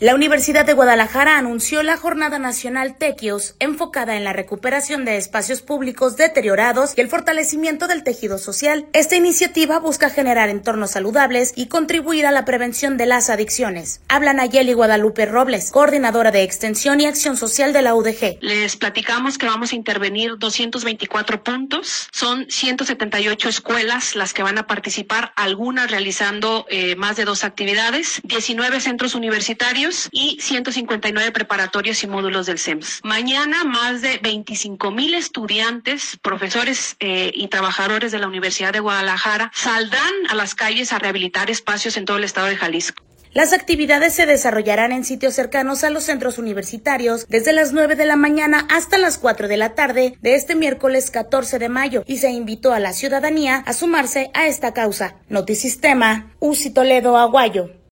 La Universidad de Guadalajara anunció la Jornada Nacional Tequios, enfocada en la recuperación de espacios públicos deteriorados y el fortalecimiento del tejido social. Esta iniciativa busca generar entornos saludables y contribuir a la prevención de las adicciones. Habla Nayeli Guadalupe Robles, coordinadora de Extensión y Acción Social de la UDG. Les platicamos que vamos a intervenir 224 puntos. Son 178 escuelas las que van a participar, algunas realizando más de 2 actividades, 19 centros universitarios y 159 preparatorios y módulos del CEMS. Mañana más de 25,000 estudiantes, profesores y trabajadores de la Universidad de Guadalajara saldrán a las calles a rehabilitar espacios en todo el estado de Jalisco. Las actividades se desarrollarán en sitios cercanos a los centros universitarios desde las 9 de la mañana hasta las 4 de la tarde de este miércoles 14 de mayo y se invitó a la ciudadanía a sumarse a esta causa. Notisistema, UCI Toledo, Aguayo.